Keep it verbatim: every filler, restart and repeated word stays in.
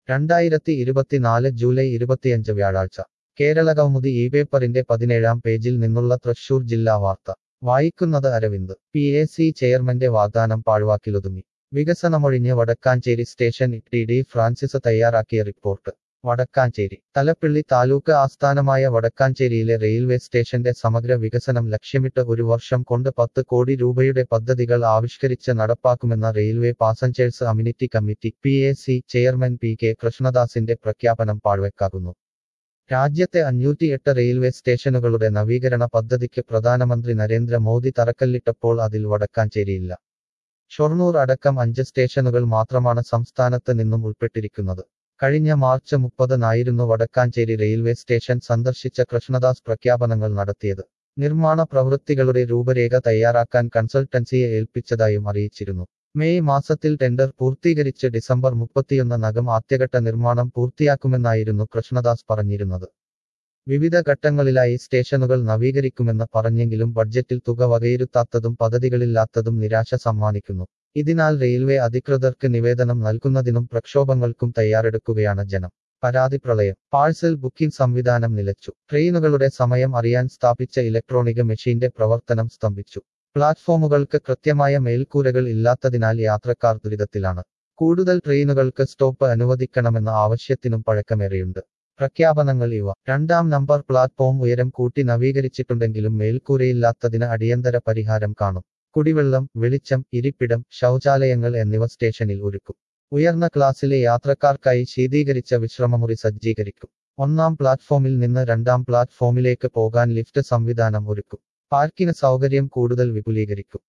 രണ്ടായിരത്തി ഇരുപത്തിനാല് ജൂലൈ ഇരുപത്തിയഞ്ച് വ്യാഴാഴ്ച കേരള കൗമുദി ഈ പേപ്പറിന്റെ പതിനേഴാം പേജിൽ നിന്നുള്ള തൃശൂർ ജില്ലാ വാർത്ത വായിക്കുന്നത് അരവിന്ദ്. പി എ സി ചെയർമാന്റെ വാഗ്ദാനം പാഴ്വാക്കിലൊതുങ്ങി. വികസനമൊഴിഞ്ഞ് Vadakkanchery station. T D Francis തയ്യാറാക്കിയ റിപ്പോർട്ട്. വടക്കാഞ്ചേരി. തലപ്പിള്ളി താലൂക്ക് ആസ്ഥാനമായ വടക്കാഞ്ചേരിയിലെ റെയിൽവേ സ്റ്റേഷന്റെ സമഗ്ര വികസനം ലക്ഷ്യമിട്ട് ഒരു വർഷം കൊണ്ട് പത്ത് കോടി രൂപയുടെ പദ്ധതികൾ ആവിഷ്കരിച്ച് നടപ്പാക്കുമെന്ന railway passengers amenity committee P A C chairman P K കൃഷ്ണദാസിന്റെ പ്രഖ്യാപനം പാഴ്വെക്കാകുന്നു. രാജ്യത്തെ അഞ്ഞൂറ്റിയെട്ട് റെയിൽവേ സ്റ്റേഷനുകളുടെ നവീകരണ പദ്ധതിക്ക് പ്രധാനമന്ത്രി നരേന്ദ്ര മോദി തറക്കല്ലിട്ടപ്പോൾ അതിൽ വടക്കാഞ്ചേരിയില്ല. ഷൊർണൂർ അടക്കം അഞ്ച് സ്റ്റേഷനുകൾ മാത്രമാണ് സംസ്ഥാനത്ത് നിന്നും ഉൾപ്പെട്ടിരിക്കുന്നത്. കഴിഞ്ഞ മാർച്ച് മുപ്പതിനായിരുന്നു വടക്കാഞ്ചേരി റെയിൽവേ സ്റ്റേഷൻ സന്ദർശിച്ച കൃഷ്ണദാസ് പ്രഖ്യാപനങ്ങൾ നടത്തിയത്. നിർമ്മാണ പ്രവൃത്തികളുടെ രൂപരേഖ തയ്യാറാക്കാൻ കൺസൾട്ടൻസിയെ ഏൽപ്പിച്ചതായും അറിയിച്ചിരുന്നു. മെയ് മാസത്തിൽ ടെൻഡർ പൂർത്തീകരിച്ച് ഡിസംബർ മുപ്പത്തിയൊന്നിനകം ആദ്യഘട്ട നിർമ്മാണം പൂർത്തിയാക്കുമെന്നായിരുന്നു കൃഷ്ണദാസ് പറഞ്ഞിരുന്നത്. വിവിധ ഘട്ടങ്ങളിലായി സ്റ്റേഷനുകൾ നവീകരിക്കുമെന്ന് പറഞ്ഞെങ്കിലും ബഡ്ജറ്റിൽ തുക വകയിരുത്താത്തതും പദ്ധതികളില്ലാത്തതും നിരാശ സമ്മാനിക്കുന്നു. ഇതിനാൽ റെയിൽവേ അധികൃതർക്ക് നിവേദനം നൽകുന്നതിനും പ്രക്ഷോഭങ്ങൾക്കും തയ്യാറെടുക്കുകയാണ് ജനം. പരാതി പ്രളയം. പാഴ്സൽ ബുക്കിംഗ് സംവിധാനം നിലച്ചു. ട്രെയിനുകളുടെ സമയം അറിയാൻ സ്ഥാപിച്ച ഇലക്ട്രോണിക് മെഷീന്റെ പ്രവർത്തനം സ്തംഭിച്ചു. പ്ലാറ്റ്ഫോമുകൾക്ക് കൃത്യമായ മേൽക്കൂരകൾ ഇല്ലാത്തതിനാൽ യാത്രക്കാർ ദുരിതത്തിലാണ്. കൂടുതൽ ട്രെയിനുകൾക്ക് സ്റ്റോപ്പ് അനുവദിക്കണമെന്ന ആവശ്യത്തിനും പഴക്കമേറെയുണ്ട്. പ്രഖ്യാപനങ്ങൾ ഇവ. രണ്ടാം നമ്പർ പ്ലാറ്റ്ഫോം ഉയരം കൂട്ടി നവീകരിച്ചിട്ടുണ്ടെങ്കിലും മേൽക്കൂരയില്ലാത്തതിന് അടിയന്തര പരിഹാരം കാണും. കുടിവെള്ളം, വെളിച്ചം, ഇരിപ്പിടം, ശൗചാലയങ്ങൾ എന്നിവ സ്റ്റേഷനിൽ ഒരുക്കും. ഉയർന്ന ക്ലാസ്സിലെ യാത്രക്കാർക്കായി ശീതീകരിച്ച വിശ്രമമുറി സജ്ജീകരിക്കും. ഒന്നാം പ്ലാറ്റ്ഫോമിൽ നിന്ന് രണ്ടാം പ്ലാറ്റ്ഫോമിലേക്ക് പോകാൻ ലിഫ്റ്റ് സംവിധാനം ഒരുക്കും. പാർക്കിംഗ് സൗകര്യം കൂടുതൽ വിപുലീകരിക്കും.